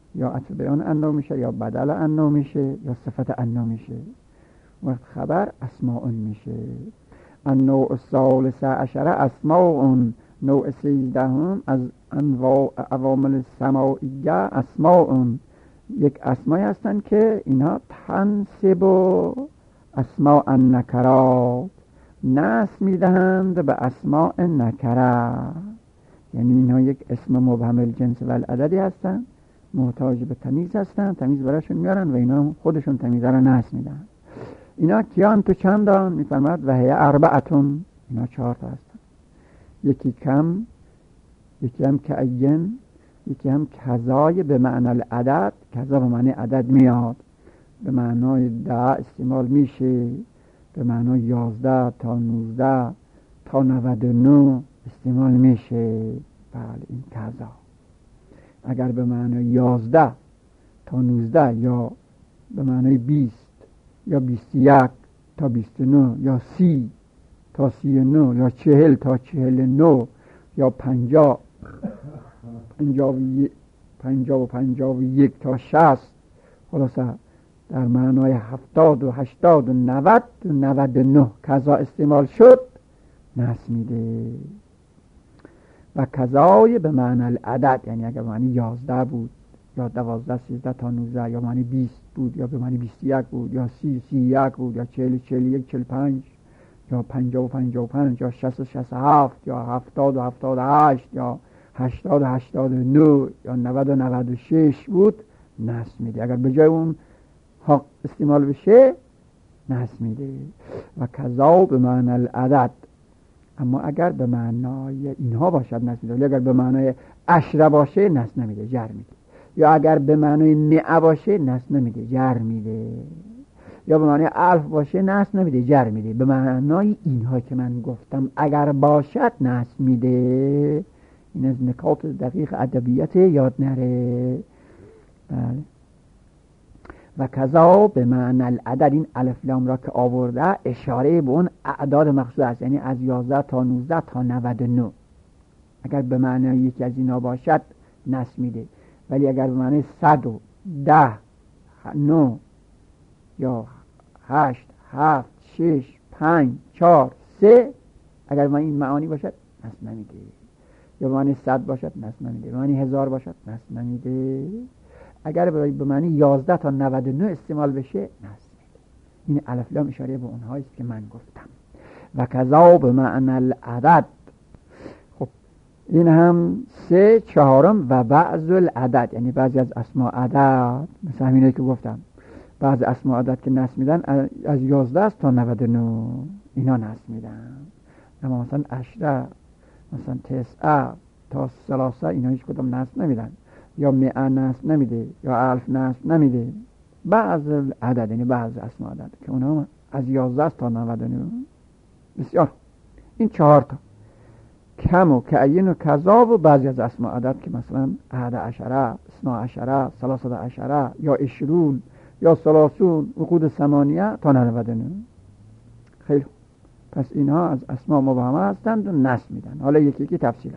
یا عطف بیان انو میشه یا بدل انو میشه یا صفت انو میشه. وقت خبر اسماء میشه. النوع الثالث عشر اسماء، نوع سیزدهم از انواع عوامل سماعیه اسماء، یک اسمایی هستند که اینها تنسب اسماء النکرات، نسب میدهند به اسماء نکره. یعنی اینها یک اسم مبهم الجنس و العددی هستند، محتاج به تمیز هستند، تمیز براشون میارن و اینا خودشون تمیز را نسب میدن. اینا کیان تو چندان؟ میفرماد و هی اربعتون، اینا چهار تا هستن. یکی کم، یکی هم کعین، یکی هم کذای به معنی العدد. کذا به معنی عدد میاد، به معنای ده استعمال میشه، به معنای یازده تا نوزده تا نود و نه استعمال میشه. بله این کذا. اگر به معنای یازده تا نوزده یا به معنای بیست یا بیست و یک تا بیست و نه یا سی تا سی و نه یا چهل تا چهل و نه یا پنجاه پنجاه و یک پنجاه و پنجاه و یک تا شصت، خلاصه در معنای هفتاد و هشتاد و نود و نود و نه کذا استعمال شد، نسب میده. و کذای به معنی العدد، یعنی اگر به معنی یازده بود یا دوازده سیزده تا نوزده یا معنی بیست بود یا به معنی بیست و یک بود یا سی سی یک بود یا چهل چهل یک چهل پنج یا پنجاه و پنجاه و پنج یا شصت و شصت و هفت یا هفتاد و هفتاد و هشت یا هشتاد و هشتاد و نه یا نود و نود و شش بود، نسب میده. اگر به جای اون ها استعمال بشه نسب میده. و کذا به معنی العدد، اما اگر به معنای اینها باشد نسب میده، ولی اگر به معنای عشره باشه نسب نمیده، جر میده. یا اگر به معنای مئه باشه نسب نمیده، جر میده. یا به معنای الف باشه نسب نمیده، جر میده. به معنای اینها که من گفتم اگر باشد نسب میده. این از نکات دقیق ادبیات یاد نره. بله. و کذا به معنی العدد، این الف لام را که آورده اشاره به اون اعداد مخصوص است، یعنی از یازده تا نوزده تا نود و نه. اگر به معنی یکی از اینا باشد نسب میده، ولی اگر به معنی صد و ده نه یا هشت هفت شش پنج چهار سه، اگر به معنی این معانی باشد نسب نمیده. یا به معنی صد باشد نسب نمیده، به معنی هزار باشد نسب نمیده. اگر به معنی یازده تا نود و نه استعمال بشه نسب میده. این الف لام اشاره به اونهایی است که من گفتم. و کذا به معنی العدد. خب این هم سه چهارم و بعض العدد، یعنی بعضی از اسماء عدد، مثل همینایی که گفتم، بعضی اسماء عدد که نسب میدن از یازده است تا نود و نه، اینا نسب میدن. اما مثلا عشره، مثلا تسعه تا ثلاثه، اینا هیچ کدام نسب نمیدن. یا مئه نسب نمیده یا الف نسب نمیده. بعض عدد، یعنی بعض اسماء عدد که اونها از یازده تا نود و نه. بسیار. این چهار تا کم و کعین و کذا و بعضی از اسماء عدد که مثلا احد عشره، اثنا عشره، ثلاثه عشره یا عشرون یا ثلاثون، عقود ثمانیه تا نود و نه. خیلی. پس اینها از اسماء مبهمه هستند و نسب میدن. حالا یکی یکی تفصیلا.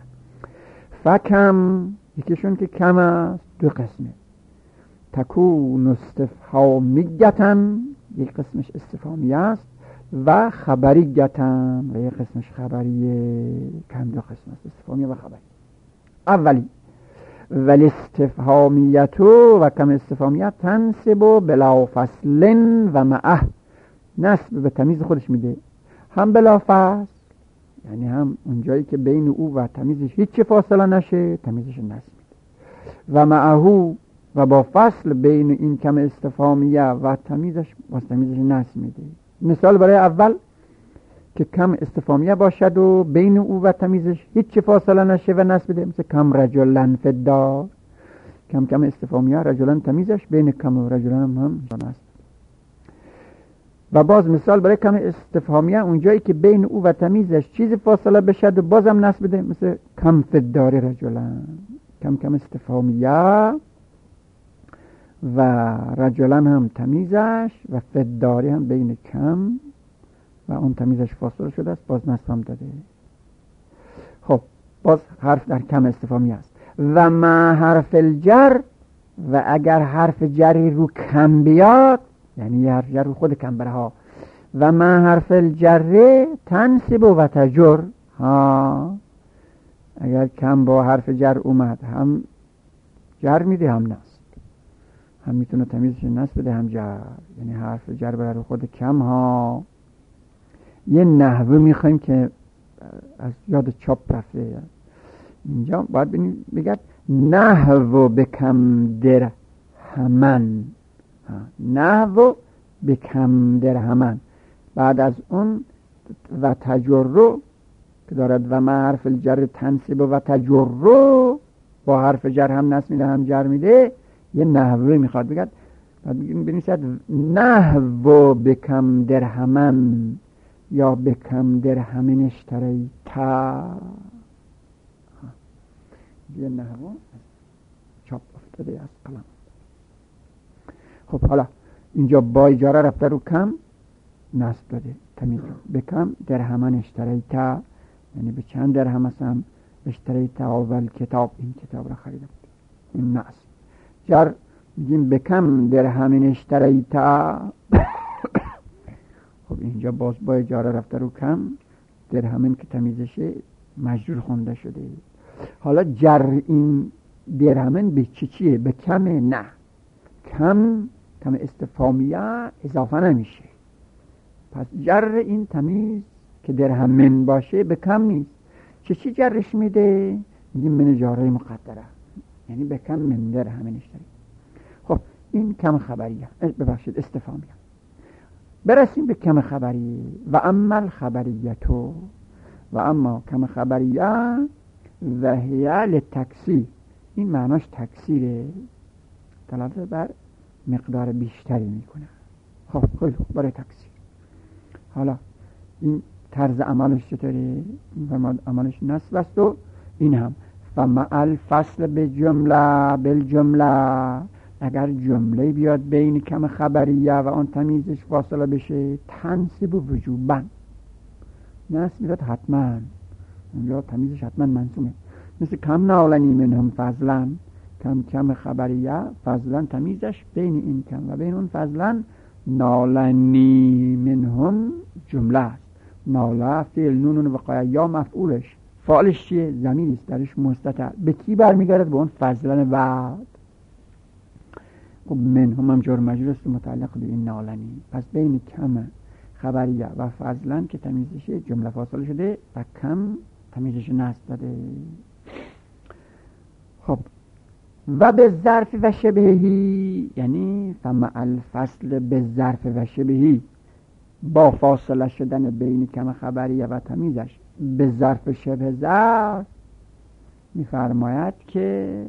فکم، یکیشون که کم است دو قسمه. تکون استفهامیتن، یک قسمش استفهامی است، و خبریتن، و یک قسمش خبریه. کم دو قسم است، استفهامی و خبری. اولی ولی استفهامیتو و کم استفهامیت تنسب بلا فصل و معه، نسب به تمیز خودش میده، هم بلا فصل یعنی هم اونجایی که بین او و تمیزش هیچ فاصله نشه تمیزش نسب میده، و معه و با فصل بین این کم استفهامیه و تمیزش با تمیزش نسب میده. مثال برای اول که کم استفهامیه باشد و بین او و تمیزش هیچ فاصله نشه و نسب بده، مثل کم رجلن فی الدار. کم کم استفهامیه رجلن تمیزش، بین کم و رجلن هم نسب. و باز مثال برای کم استفهامیه اونجایی که بین او و تمیزش چیز فاصله بشد و بازم نسب بده، مثل کم فی الدار رجلن. کم کم استفهامیه و رجلن هم تمیزش و فی الدار هم بین کم و اون تمیزش فاصله شده است، باز نسب هم داده. خب باز حرف در کم استفهامی است. و ما حرف الجر و اگر حرف جری رو کم بیاد، یعنی حرف جر رو خود کم بره ها، و ما حرف الجره تنصب و تجر ها، اگر کم با حرف جر اومد هم جر میده هم نصب، هم میتونه تمیزش نصب بده هم جر، یعنی حرف جر بره رو خود کم ها. یه نحوه میخوایم که از یاد چاپ رفته، اینجا باید بگید نحو بکم در همن، نحو بکم در همن، بعد از اون و تجرو که دارد و ما حرف الجر تنصب و تجرو، با حرف جر هم نصب میده هم جر میده، یه نحوه میخواد بگید، بعد بنویسید نحو بکم در همن یا بکم در همین اشتریتا، یه نحو چاپ افتاده از قلم. خب حالا اینجا با اجاره رفته رو کم نصب داده تمیز رو، بکم در همان اشتریتا، یعنی به چند درهم هستم اشتریتا اول کتاب، این کتاب را خریدم، این نصب. جر میگیم بکم در همین اشتریتا خب اینجا باز با اجاره رفته رو کم در همین که تمیزشه مجرور خونده شده. حالا جر این درهمن به چی چیه؟ به کم؟ نه، کم کم استفهامیه اضافه نمیشه، پس جر این تمیز که درهمن باشه به کم نیست. چه چی جرش میده؟ میگیم من جاره مقدره، یعنی به کم من درهمن اشتری. خب این کم خبریه، ببخشید استفهامیه. برسیم به کم خبریه. و اما الخبریتو، و اما کم خبریه و هی لتکثیر، این معناش تکثیره، دلالت بر مقدار بیشتری میکنه. خب خیلی خوب، برای تکثیر. حالا این طرز عملش چطوره؟ این فرماد عملش نصب است و این هم فمع الفصل به جمله بالجمله، اگر جمله بیاد بین کم خبریه و آن تمیزش فاصله بشه تنصب وجوبا، نصب میاد حتما، اونجا تمیزش حتما منصوبه. مثل کم نالنی منهم فضلا، کم کم خبریه فضلا تمیزش بین این کم و بین اون فضلا نالنی منهم جمله است. ناله فعل نون وقایه یا مفعولش، فعلش چیه؟ ضمیر است درش مستتر، به کی برمیگرده؟ به اون فضلا بعد. خب منهم هم جار مجرور است متعلق به این نالنی، پس بین کم خبریه و فضلا که تمیزشه جمله فاصله شده و کم تمیزش نصب داده. خب و به ظرف و شبهی، یعنی فمع الفصل به ظرف و شبهی، با فاصله شدن بین کم خبریه و تمیزش به ظرف شبه ظرف، میفرماید که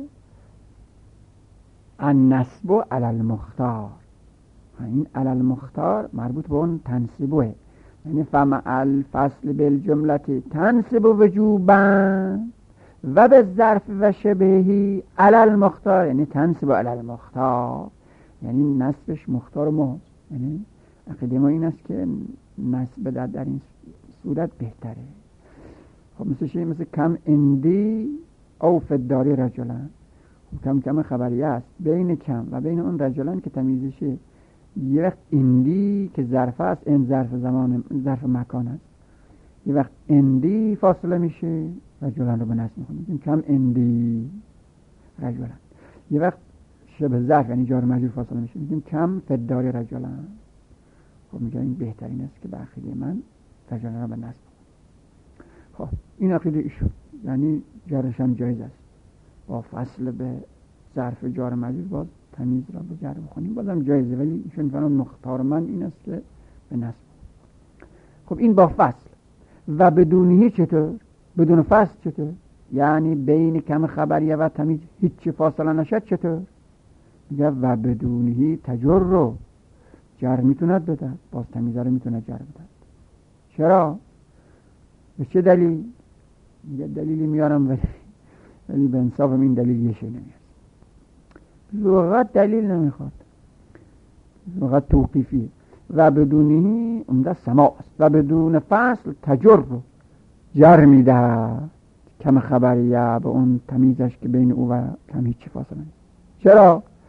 النصب علی المختار، این علی المختار مربوط به اون تنصیبه، یعنی فمع الفصل بالجمله تنصب وجوبا و به ظرف و شبهی علی المختار، یعنی تنصب علی المختار، یعنی نصبش مختار ما، یعنی عقیده ما این است که نصب در, در این صورت بهتره. خب مثل چی؟ مثل کم اندی او فداری رجلن، کم کم خبریه است بین کم و بین اون رجلن که تمیزشه. یه وقت اندی که ظرف است، این ظرف زمان، ظرف مکان است، یه وقت اندی فاصله میشه رجلن رو به نصب میکنیم کم اندی رجلن. یه وقت شبه ظرف یعنی جار مجرور فاصله میشه میگیم کم فداری رجلن. خب میگه این بهترین است که به عقیده من رجلن رو به نصب کنیم. خب این عقیده ایشون، یعنی جارش هم جایز است با فصل به ظرف جار مجرور باز تمیز را به جر بخونیم بازم جایزه، ولی ایشون فرمان مختار من این است که به نصب. خب این با فصل. و بدونی چطور؟ بدون فصل چطور؟ یعنی بین کم خبریه و تمیز هیچ فاصله نشد چطور؟ میگه و بدونی تجر رو جر میتوند بدد، باز تمیزه رو میتوند جر بدد. چرا؟ به چه دلیل؟ میگه دلیلی میارم ولی ولی به انصافم این دلیل یه شی نمیاد. لغت دلیل نمیخواد، لغت توقیفیه. و بدونی عمده سماع است. و بدون فصل تجر رو جر میده کم خبریه به اون تمیزش که بین او و کم هیچی فاصله نیست. چرا؟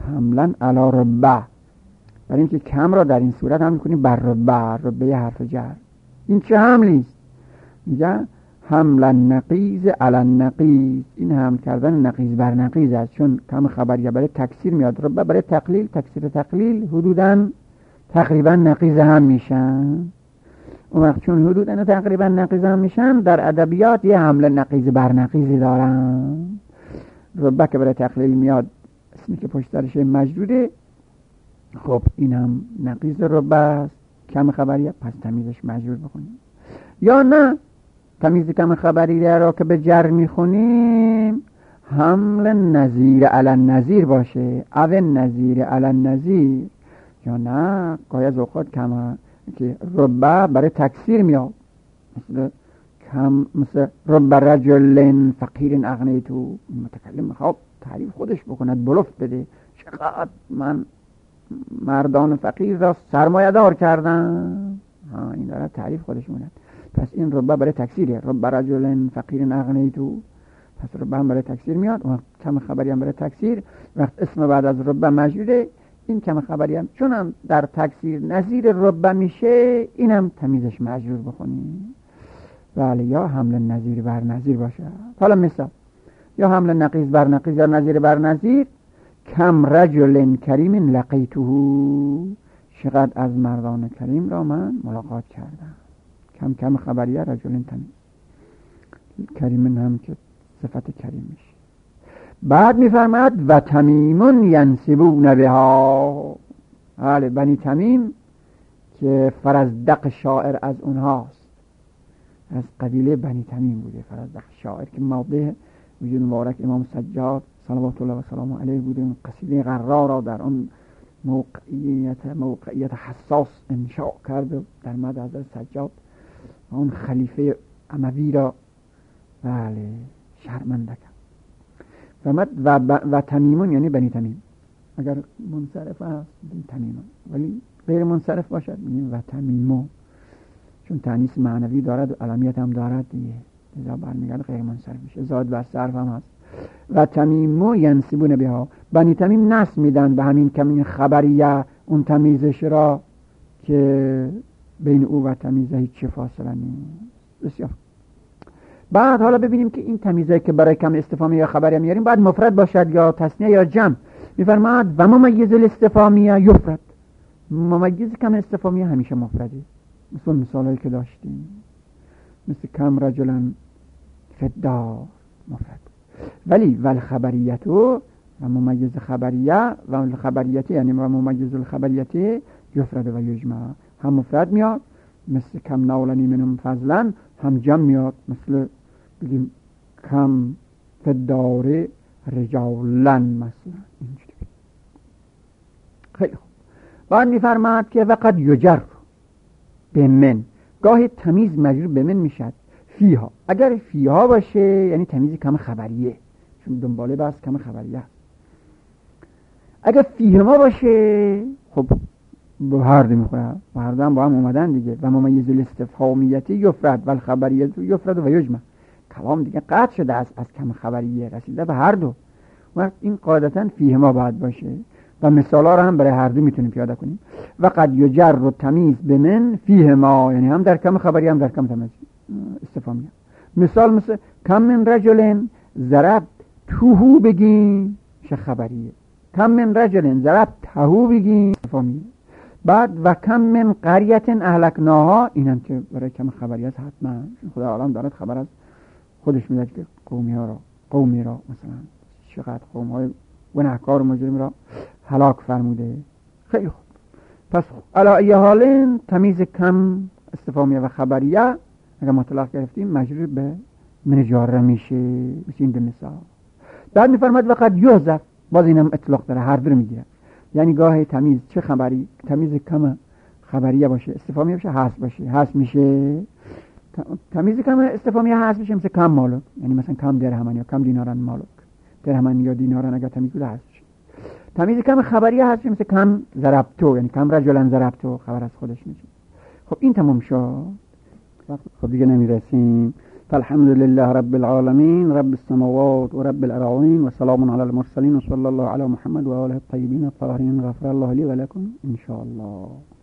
حملا علی ربه، برای اینکه کم را در این صورت هم میکنیم بر ربه، ربه حرف جر. این چه حملی است؟ میگن حمل النقیض علی النقیض، این حمل کردن نقیض بر نقیض است، چون کم خبریه برای تکثیر میاد، ربه برای تقلیل، تکثیر تقلیل حدوداً تقریبا نقیض هم میشن. اون وقت چون حدوداً تقریبا نقیض هم میشن، در ادبیات یه حمل نقیض بر نقیضی دارن. ربه که برای تقلیل میاد، اسمی که پشت درش مجروده، خب این هم نقیض ربه است، کم خبریه، پس تمیزش مجرور بخونیم. یا نه تمیز کم خبریه را که به جر میخونیم حمل نظیر علی النظیر باشه، او نظیر علی النظیر. یا نه گاهی از اوقات کم که ربه برای تکثیر میاد، مثل کم مثل رب رجل فقیر اغنیتو، متکلم میخواد تعریف خودش بکند، بلوف بده، چقدر من مردان فقیر را سرمایه دار کردم، ها این داره تعریف خودش میکند. پس این ربه برای تکثیره، رب رجل فقیر اغنیتو، پس ربه هم برای تکثیر میاد. و کم خبری هم برای تکثیر، وقت اسم بعد از ربه مجروره، این کم خبری هم چون هم در تکثیر نظیر ربه میشه، این هم تمیزش مجرور بخونیم. بله، یا حمل نظیر بر نظیر باشه. حالا مثال، یا حمل نقیض بر نقیض یا نظیر بر نظیر، کم رجل کریم لقیته، چقدر از مردان کریم را من ملاقات کردم. کم کم خبریه، رجل تمیز، کریم هم که صفت کریم میشه. بعد میفرماد و تمیمون ینسبون بها، بله بنی تمیم که فرزدق شاعر از اونهاست، از قبیله بنی تمیم بوده فرزدق شاعر، که موضع وجود مبارک امام سجاد صلوات الله و سلامه علیه بوده. اون قصیده غرا را در اون موقعیت موقعیت حساس انشاء کرده در مد حضرت سجاد و اون خلیفه اموی را بله شرمنده کرد. و, و, و تمیمون یعنی بنی تمیم، اگر منصرف هست تمیمون، ولی غیر منصرف باشد میگیم و تمیمون، چون تانیث معنوی دارد و علمیت هم دارد دیگه، لذا برمیگرده غیر منصرف میشه. زاد بر صرف هم هست. و تمیمو ینسبون بها، بنی تمیم نسب میدن به همین کمی خبریه، اون تمیزش را که بین او و تمیزه هیچ فاصله نیست. بسیار. بعد حالا ببینیم که این تمیزه که برای کم استفهامی یا خبری میاریم باید مفرد باشد یا تثنیه یا جمع. میفرماد و ممیز الاستفهامیه یفرد، ممیز کم استفهامیه همیشه مفرده، مثل مثالایی که داشتیم، مثل کم رجلن فدار مفرد. ولی ول خبریتو و ممیز خبریه و خبریته یعنی و ممیز الخبریته یفرد و یجمع، هم مفرد میاد مثل کم ناولنی منم فضلا، هم جمع میاد مثل بگیم کم فدار رجالن مثلا اینجوری. خیلی خوب. بعد میفرماد که وقد یجر به من، گاهی تمیز مجرور به من میشد فیها، اگر فیها باشه یعنی تمیز کم خبریه، چون دنباله بس کم خبریه. اگر فیهما باشه خب به هر دو میخوره، و هر دو هم با هم اومدن دیگه. و ممیز الاستفهامیتی یفرد و الخبریت یفرد و یجمع، کلام دیگه قطع شده است از کم خبریه، رسیده به هر دو. وقت این قاعدتا فیهما باید باشه و مثالا رو هم برای هر دو میتونیم پیاده کنیم. و قد یجر و تمیز به من فیهما، یعنی هم در کم خبری هم در کم تمیز استفهامیه. مثال مثل کم من رجلن ضرب توهو بگیم چه خبریه، کم من رجلن ضرب تهو بگیم استفهامیه. بعد و کم من قریت اهلکناها، اینم که برای کم خبری است حتما، خدا عالم دارد خبر از خودش میدهد که قومی ها را قومی را مثلا چقدر قوم های گناهکار و مجرم را هلاک فرموده. خیلی خوب. پس علی ای حال تمیز کم استفهامیه و خبریه اگر مطلق گرفتیم مجرور به من جاره میشه، مثل این دو مثال. بعد میفرماد وقت یحذف، باز اینم اطلاق داره، هر دو رو میگیره، یعنی گاهی تمیز چه خبری، تمیز کم خبریه باشه استفهامیه باشه حذف باشه، حذف میشه. تمیز کم استفهامیه حذف میشه مثل کم مالک، یعنی مثلا کم درهمن یا کم دینارن مالک، درهمن یا دینارن اگر تمیز بوده حذف میشه. تمیز کم خبریه حذف میشه مثل کم ضربتو، یعنی کم رجلن ضربتو، خبر از خودش میشه. خب این تمام شد. خب دیگه نمیرسیم فالحمد لله رب العالمين رب السماوات ورب الأراضين وسلام على المرسلين وصلى الله على محمد وآله الطيبين الطاهرين غفر الله لي ولكم إن شاء الله.